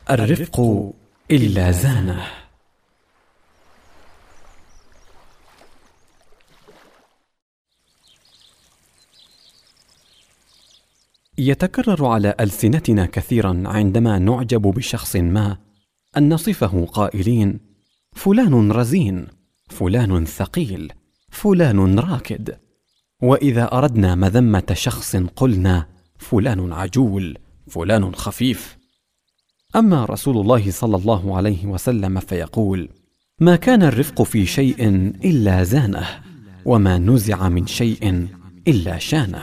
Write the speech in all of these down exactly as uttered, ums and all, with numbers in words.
الرفق إلا زانه. يتكرر على ألسنتنا كثيرا عندما نعجب بشخص ما أن نصفه قائلين: فلان رزين، فلان ثقيل، فلان راكد. وإذا أردنا مذمة شخص قلنا: فلان عجول، فلان خفيف. أما رسول الله صلى الله عليه وسلم فيقول: ما كان الرفق في شيء إلا زانه، وما نزع من شيء إلا شانه.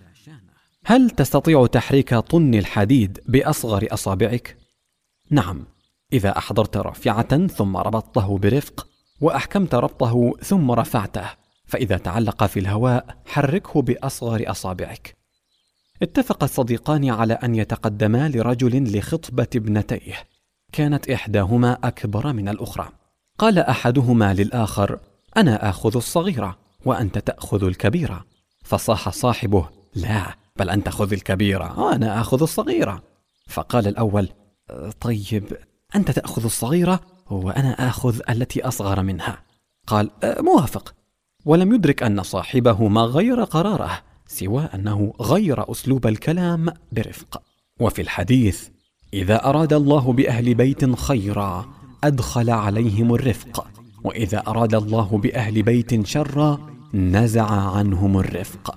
هل تستطيع تحريك طن الحديد بأصغر أصابعك؟ نعم، إذا أحضرت رافعة ثم ربطته برفق، وأحكمت ربطه ثم رفعته، فإذا تعلق في الهواء حركه بأصغر أصابعك. اتفق الصديقان على أن يتقدما لرجل لخطبة ابنتيه، كانت إحداهما أكبر من الأخرى. قال أحدهما للآخر: أنا آخذ الصغيرة وأنت تأخذ الكبيرة. فصاح صاحبه: لا، بل أنت خذ الكبيرة وأنا آخذ الصغيرة. فقال الأول: طيب، أنت تأخذ الصغيرة وأنا آخذ التي أصغر منها. قال: موافق. ولم يدرك أن صاحبه ما غير قراره، سوى أنه غير أسلوب الكلام برفق. وفي الحديث: إذا أراد الله بأهل بيت خيرا أدخل عليهم الرفق، وإذا أراد الله بأهل بيت شرا نزع عنهم الرفق.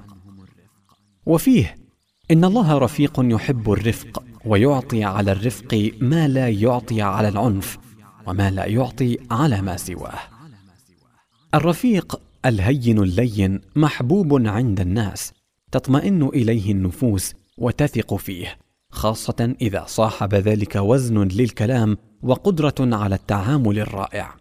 وفيه: إن الله رفيق يحب الرفق، ويعطي على الرفق ما لا يعطي على العنف، وما لا يعطي على ما سواه. الرفيق الهين اللين محبوب عند الناس، تطمئن إليه النفوس وتثق فيه، خاصة إذا صاحب ذلك وزن للكلام وقدرة على التعامل الرائع.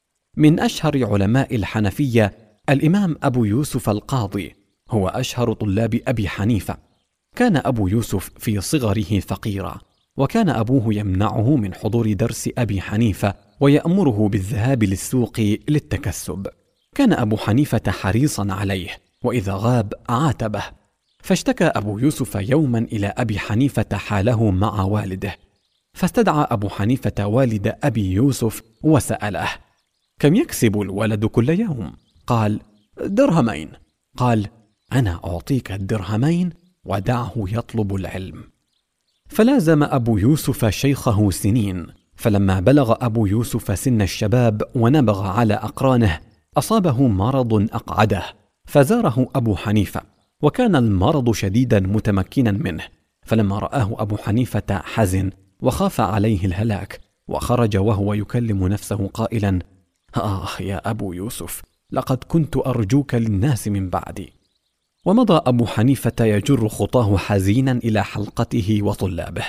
من أشهر علماء الحنفية الإمام أبو يوسف القاضي، هو أشهر طلاب أبي حنيفة. كان أبو يوسف في صغره فقيرا، وكان أبوه يمنعه من حضور درس أبي حنيفة ويأمره بالذهاب للسوق للتكسب. كان أبو حنيفة حريصا عليه، وإذا غاب عاتبه. فاشتكى أبو يوسف يوما إلى أبي حنيفة حاله مع والده، فاستدعى أبو حنيفة والد أبي يوسف وسأله: كم يكسب الولد كل يوم؟ قال: درهمين. قال: أنا أعطيك الدرهمين ودعه يطلب العلم. فلازم أبو يوسف شيخه سنين، فلما بلغ أبو يوسف سن الشباب ونبغ على أقرانه أصابه مرض أقعده، فزاره أبو حنيفة، وكان المرض شديدا متمكنا منه. فلما رآه أبو حنيفة حزن وخاف عليه الهلاك، وخرج وهو يكلم نفسه قائلا: آه يا أبو يوسف، لقد كنت أرجوك للناس من بعدي. ومضى أبو حنيفة يجر خطاه حزينا إلى حلقته وطلابه.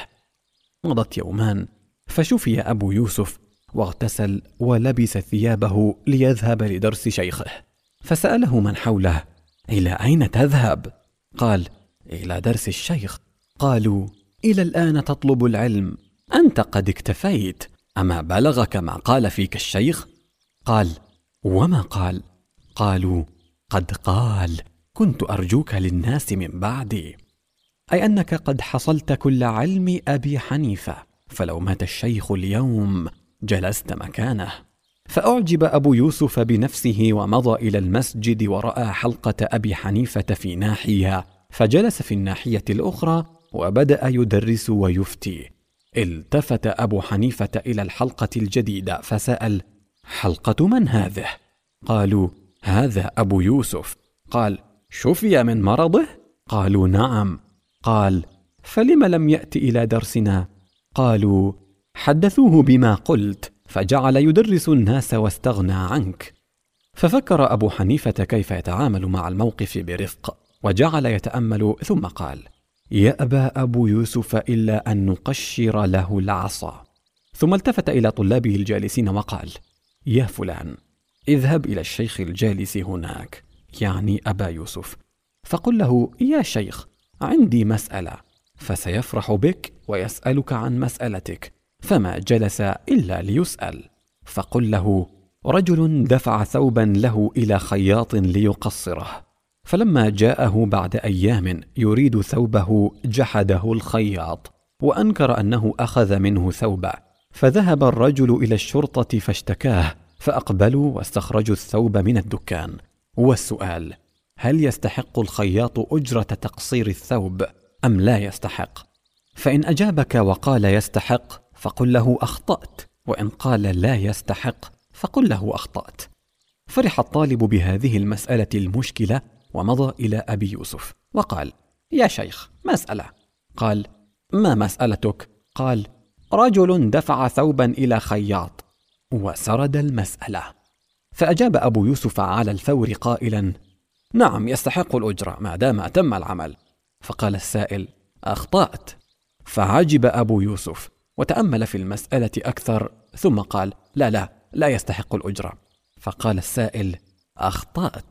مضت يومان، فشفي أبو يوسف واغتسل ولبس ثيابه ليذهب لدرس شيخه. فسأله من حوله: إلى أين تذهب؟ قال: إلى درس الشيخ. قالوا: إلى الآن تطلب العلم؟ أنت قد اكتفيت، أما بلغك ما قال فيك الشيخ؟ قال: وما قال؟ قالوا: قد قال: كنت أرجوك للناس من بعدي، أي أنك قد حصلت كل علم أبي حنيفة، فلو مات الشيخ اليوم جلست مكانه. فأعجب أبو يوسف بنفسه ومضى إلى المسجد ورأى حلقة أبي حنيفة في ناحية، فجلس في الناحية الأخرى وبدأ يدرس ويفتي. التفت أبو حنيفة إلى الحلقة الجديدة فسأل: حلقة من هذه؟ قالوا: هذا أبو يوسف. قال: شفي من مرضه؟ قالوا: نعم. قال: فلم لم يأتي إلى درسنا؟ قالوا: حدثوه بما قلت فجعل يدرس الناس واستغنى عنك. ففكر أبو حنيفة كيف يتعامل مع الموقف برفق، وجعل يتأمل ثم قال: يأبى أبو يوسف إلا أن نقشر له العصا. ثم التفت إلى طلابه الجالسين وقال: يا فلان، اذهب إلى الشيخ الجالس هناك، يعني أبا يوسف، فقل له: يا شيخ، عندي مسألة، فسيفرح بك ويسألك عن مسألتك، فما جلس إلا ليسأل. فقل له: رجل دفع ثوبا له إلى خياط ليقصره، فلما جاءه بعد أيام يريد ثوبه جحده الخياط، وأنكر أنه أخذ منه ثوبه، فذهب الرجل إلى الشرطة فاشتكاه، فأقبلوا واستخرجوا الثوب من الدكان. والسؤال: هل يستحق الخياط أجرة تقصير الثوب أم لا يستحق؟ فإن أجابك وقال يستحق فقل له أخطأت، وإن قال لا يستحق فقل له أخطأت. فرح الطالب بهذه المسألة المشكلة ومضى إلى أبي يوسف وقال: يا شيخ، مسألة. قال: ما مسألتك؟ قال: رجل دفع ثوبا إلى خياط. وسرد المسألة. فأجاب أبو يوسف على الفور قائلا: نعم، يستحق الأجرة ما دام أتم العمل. فقال السائل: أخطأت. فعجب أبو يوسف وتأمل في المسألة أكثر، ثم قال: لا لا لا يستحق الأجرة. فقال السائل: أخطأت.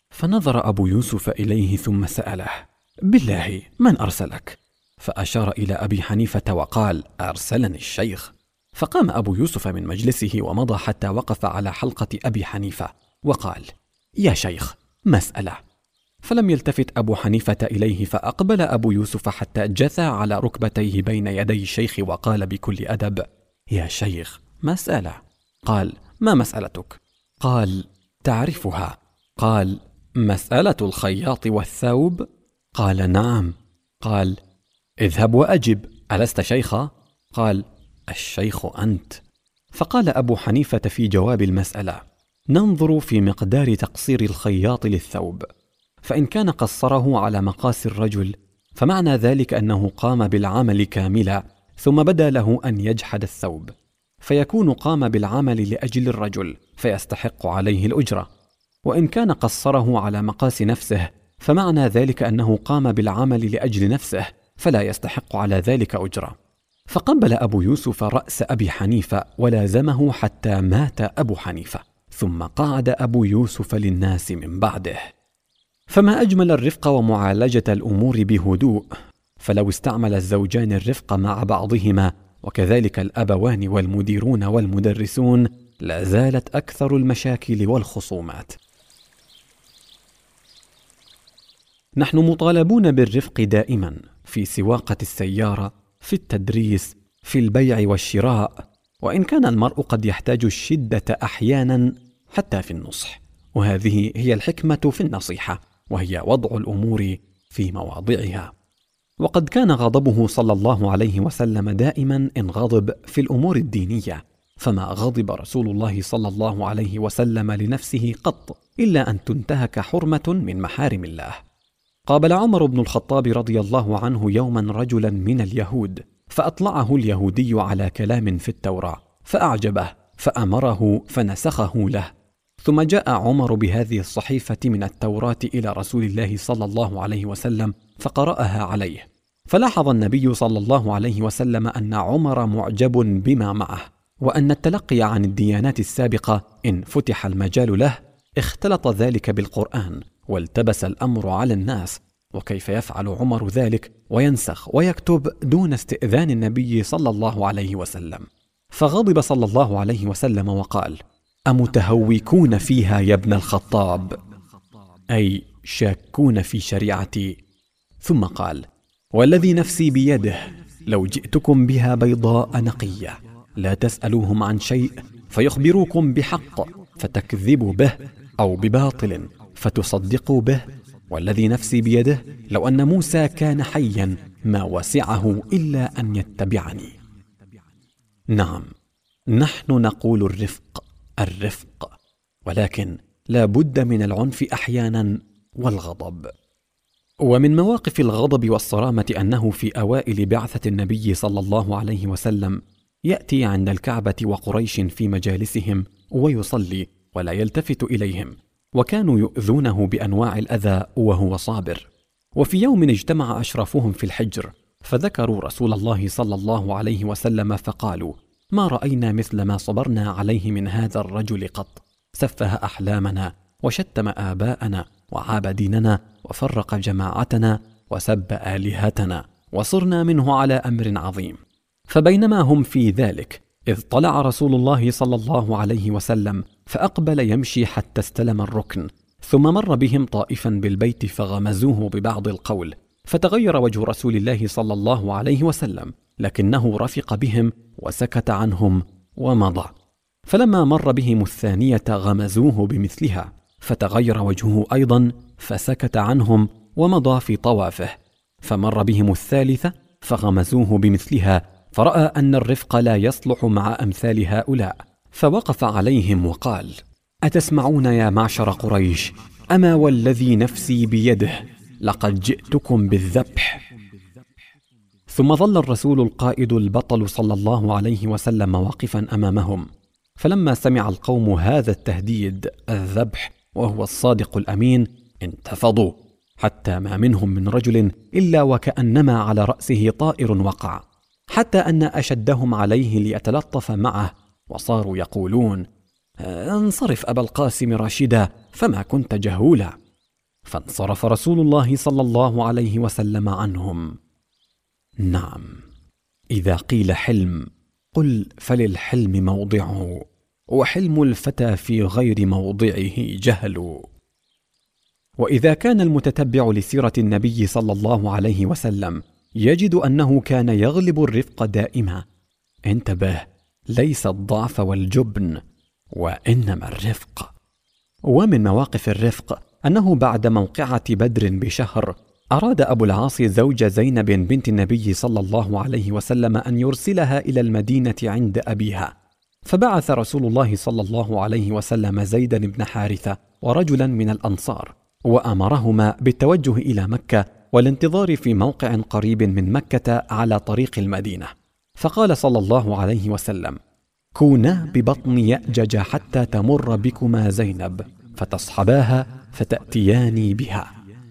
فنظر أبو يوسف إليه ثم سأله: بالله من أرسلك؟ فأشار إلى أبي حنيفة وقال: أرسلني الشيخ. فقام أبو يوسف من مجلسه ومضى حتى وقف على حلقة أبي حنيفة وقال: يا شيخ، مسألة. فلم يلتفت أبو حنيفة إليه، فأقبل أبو يوسف حتى جثى على ركبتيه بين يدي الشيخ وقال بكل أدب: يا شيخ، مسألة. قال: ما مسألتك؟ قال: تعرفها. قال: مسألة الخياط والثوب؟ قال: نعم. قال: اذهب وأجب، ألست شيخا؟ قال: الشيخ أنت. فقال أبو حنيفة في جواب المسألة: ننظر في مقدار تقصير الخياط للثوب، فإن كان قصره على مقاس الرجل فمعنى ذلك أنه قام بالعمل كاملا، ثم بدا له أن يجحد الثوب، فيكون قام بالعمل لأجل الرجل فيستحق عليه الأجرة. وإن كان قصره على مقاس نفسه فمعنى ذلك أنه قام بالعمل لأجل نفسه فلا يستحق على ذلك أجرة. فقبل أبو يوسف رأس أبي حنيفة ولازمه حتى مات أبو حنيفة، ثم قعد أبو يوسف للناس من بعده. فما أجمل الرفق ومعالجة الأمور بهدوء، فلو استعمل الزوجان الرفق مع بعضهما وكذلك الأبوان والمديرون والمدرسون لازالت أكثر المشاكل والخصومات. نحن مطالبون بالرفق دائما في سواقة السيارة، في التدريس، في البيع والشراء، وإن كان المرء قد يحتاج الشدة أحيانا حتى في النصح، وهذه هي الحكمة في النصيحة، وهي وضع الأمور في مواضعها. وقد كان غضبه صلى الله عليه وسلم دائما إن غضب في الأمور الدينية، فما غضب رسول الله صلى الله عليه وسلم لنفسه قط إلا أن تنتهك حرمة من محارم الله. قابل عمر بن الخطاب رضي الله عنه يوما رجلا من اليهود، فأطلعه اليهودي على كلام في التوراة فأعجبه فأمره فنسخه له، ثم جاء عمر بهذه الصحيفة من التوراة إلى رسول الله صلى الله عليه وسلم فقرأها عليه، فلاحظ النبي صلى الله عليه وسلم أن عمر معجب بما معه، وأن التلقي عن الديانات السابقة إن فتح المجال له اختلط ذلك بالقرآن والتبس الأمر على الناس، وكيف يفعل عمر ذلك وينسخ ويكتب دون استئذان النبي صلى الله عليه وسلم؟ فغضب صلى الله عليه وسلم وقال: أمتهوكون فيها يا ابن الخطاب، أي شاكون في شريعتي. ثم قال: والذي نفسي بيده لو جئتكم بها بيضاء نقية لا تسألوهم عن شيء فيخبروكم بحق فتكذبوا به، أو بباطل فتصدقوا به، والذي نفسي بيده لو أن موسى كان حيا ما وسعه إلا أن يتبعني. نعم، نحن نقول الرفق الرفق، ولكن لا بد من العنف أحيانا والغضب. ومن مواقف الغضب والصرامة أنه في أوائل بعثة النبي صلى الله عليه وسلم يأتي عند الكعبة وقريش في مجالسهم ويصلي ولا يلتفت إليهم، وكانوا يؤذونه بأنواع الأذى وهو صابر. وفي يوم اجتمع أشرافهم في الحجر فذكروا رسول الله صلى الله عليه وسلم فقالوا: ما رأينا مثل ما صبرنا عليه من هذا الرجل قط، سفه أحلامنا وشتم آباءنا وعاب ديننا وفرق جماعتنا وسب آلهتنا، وصرنا منه على أمر عظيم. فبينما هم في ذلك إذ طلع رسول الله صلى الله عليه وسلم فأقبل يمشي حتى استلم الركن، ثم مر بهم طائفا بالبيت فغمزوه ببعض القول، فتغير وجه رسول الله صلى الله عليه وسلم، لكنه رفق بهم وسكت عنهم ومضى. فلما مر بهم الثانية غمزوه بمثلها، فتغير وجهه أيضا فسكت عنهم ومضى في طوافه. فمر بهم الثالثة فغمزوه بمثلها، فرأى أن الرفق لا يصلح مع أمثال هؤلاء، فوقف عليهم وقال: أتسمعون يا معشر قريش؟ أما والذي نفسي بيده لقد جئتكم بالذبح. ثم ظل الرسول القائد البطل صلى الله عليه وسلم واقفا أمامهم، فلما سمع القوم هذا التهديد الذبح وهو الصادق الأمين انتفضوا، حتى ما منهم من رجل إلا وكأنما على رأسه طائر وقع، حتى أن أشدهم عليه ليتلطف معه، وصاروا يقولون: انصرف أبا القاسم راشدا، فما كنت جهولا. فانصرف رسول الله صلى الله عليه وسلم عنهم. نعم، إذا قيل حلم قل فللحلم موضعه، وحلم الفتى في غير موضعه جهل. وإذا كان المتتبع لسيرة النبي صلى الله عليه وسلم يجد أنه كان يغلب الرفق دائما، انتبه، ليس الضعف والجبن وإنما الرفق. ومن مواقف الرفق أنه بعد موقعة بدر بشهر أراد أبو العاص زوج زينب بنت النبي صلى الله عليه وسلم أن يرسلها إلى المدينة عند أبيها، فبعث رسول الله صلى الله عليه وسلم زيدا بن حارثة ورجلا من الأنصار، وأمرهما بالتوجه إلى مكة والانتظار في موقع قريب من مكة على طريق المدينة. فقال صلى الله عليه وسلم: كونا ببطن يأجج حتى تمر بكما زينب فتصحباها فتأتياني بها.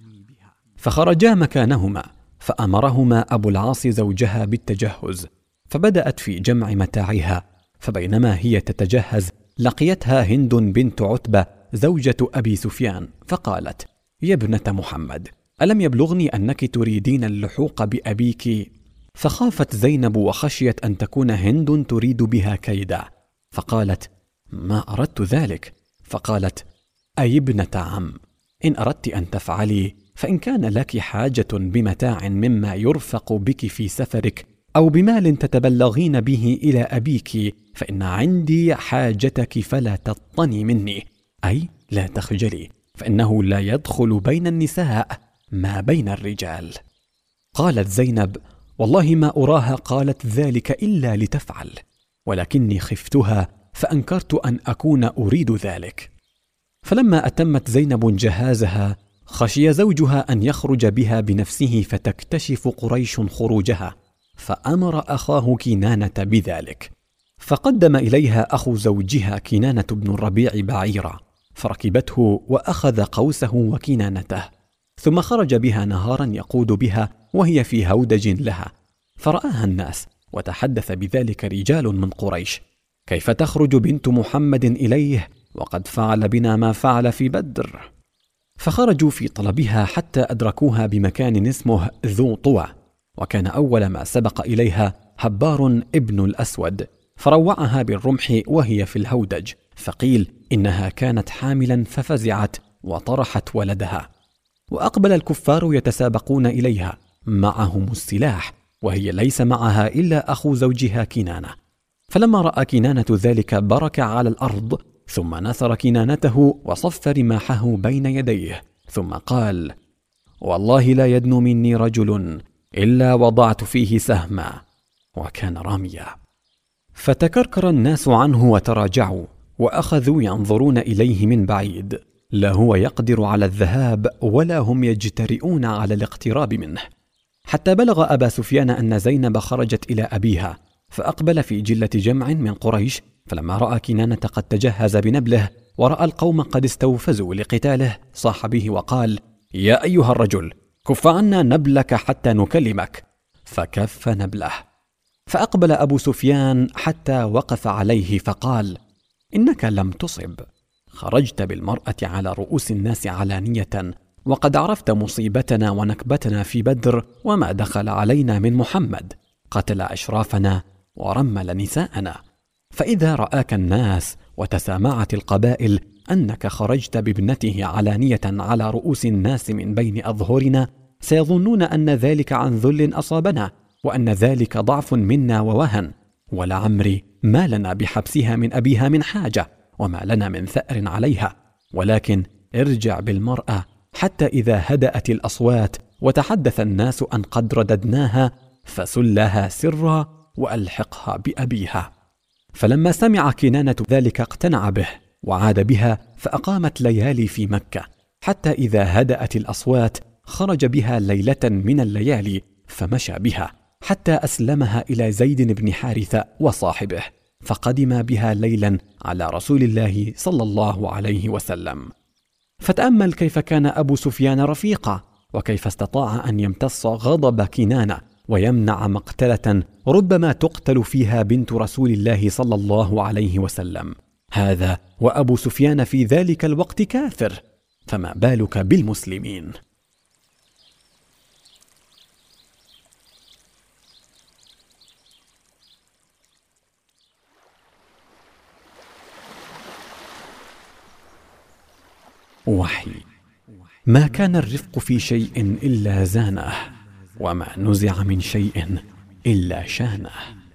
فخرجا مكانهما، فأمرهما أبو العاص زوجها بالتجهز، فبدأت في جمع متاعها، فبينما هي تتجهز لقيتها هند بنت عتبة زوجة أبي سفيان، فقالت: يا ابنة محمد، ألم يبلغني أنك تريدين اللحوق بأبيك؟ فخافت زينب وخشيت أن تكون هند تريد بها كيدا، فقالت: ما أردت ذلك. فقالت: أي ابنة عم، إن أردت أن تفعلي فإن كان لك حاجة بمتاع مما يرفق بك في سفرك أو بمال تتبلغين به إلى أبيك فإن عندي حاجتك، فلا تطني مني، أي لا تخجلي، فإنه لا يدخل بين النساء ما بين الرجال. قالت زينب: والله ما أراها قالت ذلك إلا لتفعل، ولكني خفتها فأنكرت أن أكون أريد ذلك. فلما أتمت زينب جهازها خشي زوجها أن يخرج بها بنفسه فتكتشف قريش خروجها، فأمر أخاه كنانة بذلك، فقدم إليها أخو زوجها كنانة بن الربيع بعيرا، فركبته وأخذ قوسه وكنانته، ثم خرج بها نهارا يقود بها وهي في هودج لها، فرآها الناس وتحدث بذلك رجال من قريش: كيف تخرج بنت محمد إليه وقد فعل بنا ما فعل في بدر؟ فخرجوا في طلبها حتى أدركوها بمكان اسمه ذو طوى، وكان أول ما سبق إليها هبار ابن الأسود، فروعها بالرمح وهي في الهودج، فقيل إنها كانت حاملا ففزعت وطرحت ولدها. وأقبل الكفار يتسابقون إليها معهم السلاح، وهي ليس معها إلا أخو زوجها كنانة. فلما رأى كنانة ذلك برك على الأرض، ثم نثر كنانته وصف رماحه بين يديه، ثم قال: والله لا يدنو مني رجل إلا وضعت فيه سهما، وكان راميا. فتكركر الناس عنه وتراجعوا، وأخذوا ينظرون إليه من بعيد، لا هو يقدر على الذهاب ولا هم يجترئون على الاقتراب منه، حتى بلغ أبا سفيان أن زينب خرجت إلى أبيها، فأقبل في جلة جمع من قريش، فلما رأى كنانة قد تجهز بنبله ورأى القوم قد استوفزوا لقتاله صاح به وقال: يا أيها الرجل، كف عنا نبلك حتى نكلمك. فكف نبله. فأقبل أبو سفيان حتى وقف عليه فقال: إنك لم تصب، خرجت بالمرأة على رؤوس الناس علانية، وقد عرفت مصيبتنا ونكبتنا في بدر وما دخل علينا من محمد، قتل أشرافنا ورمل نساءنا، فإذا رآك الناس وتسامعت القبائل أنك خرجت بابنته علانية على رؤوس الناس من بين أظهرنا، سيظنون أن ذلك عن ذل أصابنا، وأن ذلك ضعف منا ووهن، ولعمري ما لنا بحبسها من أبيها من حاجة، وما لنا من ثأر عليها، ولكن ارجع بالمرأة حتى إذا هدأت الأصوات وتحدث الناس أن قد رددناها، فسلها سرا وألحقها بأبيها. فلما سمع كنانة ذلك اقتنع به، وعاد بها فأقامت ليالي في مكة، حتى إذا هدأت الأصوات خرج بها ليلة من الليالي فمشى بها حتى أسلمها إلى زيد بن حارثة وصاحبه، فقدم بها ليلا على رسول الله صلى الله عليه وسلم. فتأمل كيف كان أبو سفيان رفيقا، وكيف استطاع أن يمتص غضب كنانة ويمنع مقتلة ربما تقتل فيها بنت رسول الله صلى الله عليه وسلم. هذا وأبو سفيان في ذلك الوقت كافر، فما بالك بالمسلمين؟ وحي. ما كان الرفق في شيء إلا زانه، وما نزع من شيء إلا شانه.